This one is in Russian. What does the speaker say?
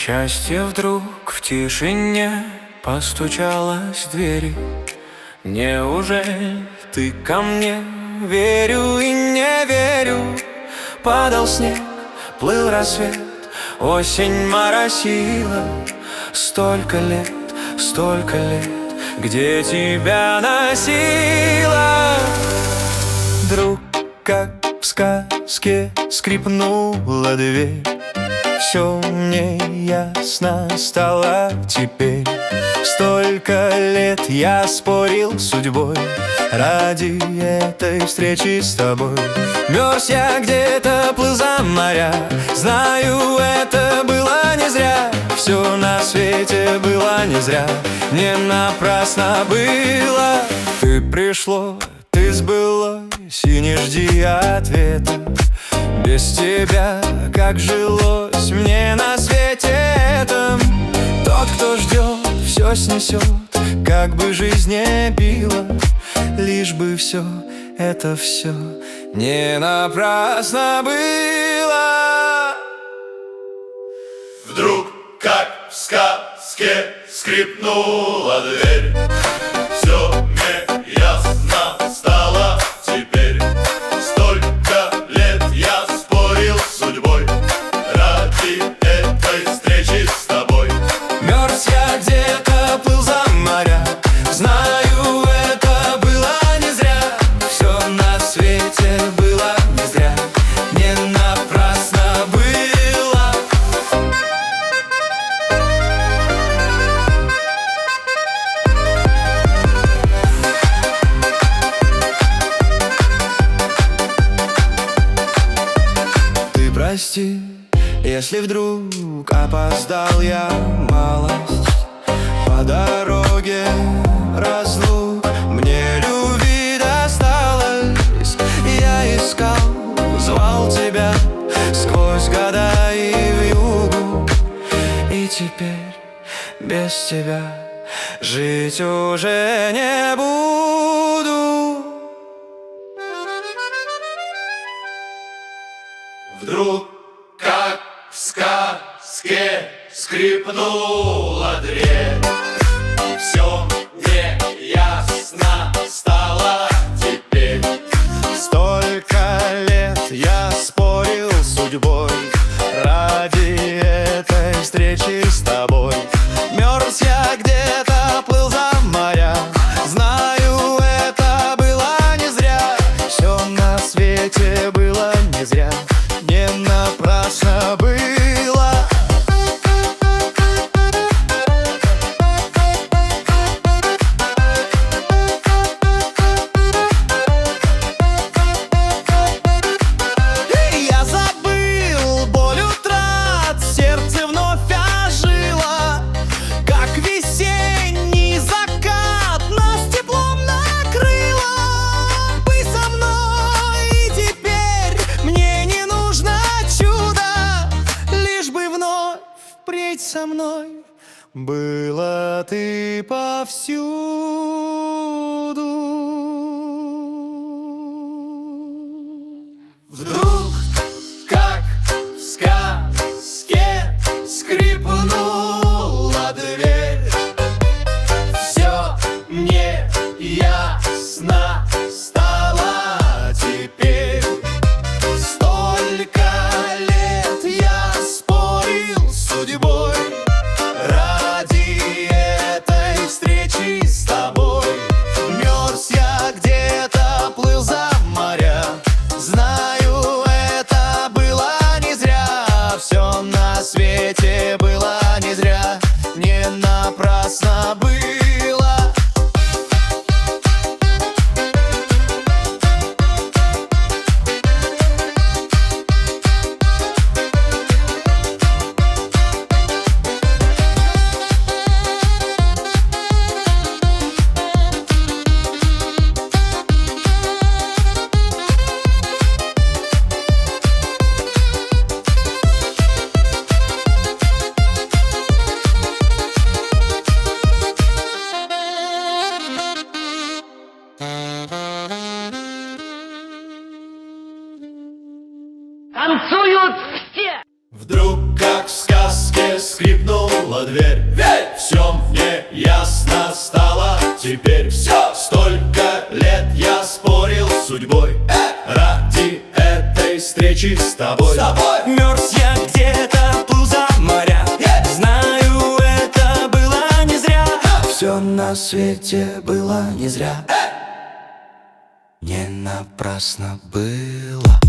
Счастье вдруг в тишине постучалось в двери. Неужели ты ко мне? Верю и не верю. Падал снег, плыл рассвет, осень моросила. Столько лет, где тебя носила? Вдруг, как в сказке, скрипнула дверь. Все мне ясно стало теперь. Столько лет я спорил с судьбой ради этой встречи с тобой. Мерз я где-то, плыл за моря. Знаю, это было не зря. Все на свете было не зря. Не напрасно было. Ты пришло, ты сбылось, и не жди ответа. Без тебя как жилось мне на свете этом? Тот, кто ждет, все снесет, как бы жизнь не била, лишь бы все это все не напрасно было. Вдруг, как в сказке, скрипнула дверь. Все мне ясно стало теперь. Столько лет я спорил с судьбой ради этой встречи с тобой. Мерз я где-то, плыл за моря. Знаю, это было не зря. Все на свете было не зря. Не напрасно было. Ты прости, если вдруг опоздал я малость. По дороге разлук мне любви досталось. Я искал, звал тебя сквозь года и вьюгу. И теперь без тебя жить уже не буду. Вдруг, как в сказке, скрипнула дверь. Все мне ясно стало теперь. Столько лет я спорил с судьбой ради этой встречи с тобой. Мерз я где-то, плыл за моря. Знаю, это было не зря. Все на свете было не зря. Не напрасно было. Я забыл боль утрат, сердце вновь ожило. Как весенний закат нас теплом накрыло. Быть со мной, и теперь мне не нужно чудо, лишь бы вновь впредь со мной была ты повсюду. Вдруг, как в сказке, скрипнула дверь. Все мне ясно стало теперь. Столько лет я спорил с судьбой ради этой встречи с тобой. Мерз я где-то, плыл за моря. Знаю, это было не зря. Все на свете было не зря. Не напрасно было. Танцуют все! Вдруг, как в сказке, скрипнула открыла дверь. Все мне ясно стало теперь. Все, столько лет я спорил с судьбой ради этой встречи с тобой. Мерз я где-то, плыл за моря. Знаю, это было не зря. Все на свете было не зря. Не напрасно было.